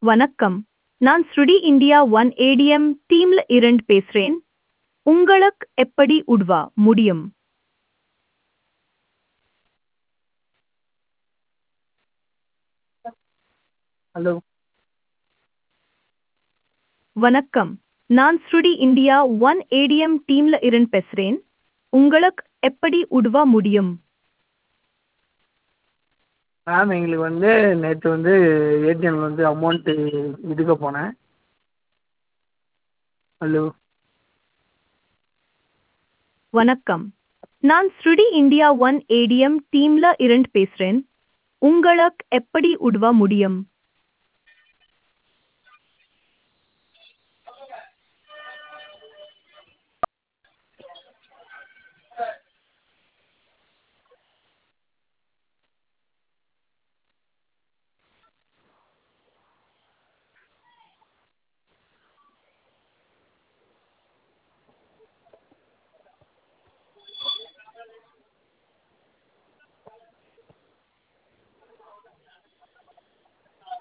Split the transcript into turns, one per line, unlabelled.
வணக்கம். நான் ஸ்ருடி India one ATM டீம்ல இருந்து பேசுறேன். உங்களுக்கு எப்படி உதவ முடியும்?
ஹலோ.
வணக்கம். நான் ஸ்ருடி இந்தியா ஒன் ஏடிஎம் டீம்ல இருந்து பேசுறேன். உங்களுக்கு எப்படி உதவ முடியும்?
மேம் எங்களுக்கு வந்து நேற்று வந்து ஏடிஎம்ல வந்து அமௌண்ட்டு எடுக்க போனேன். ஹலோ.
வணக்கம். நான் ஸ்ருடி இந்தியா ஒன் ஏடிஎம் டீம்ல இருந்து பேசுறேன். உங்களுக்கு எப்படி உதவ முடியும்?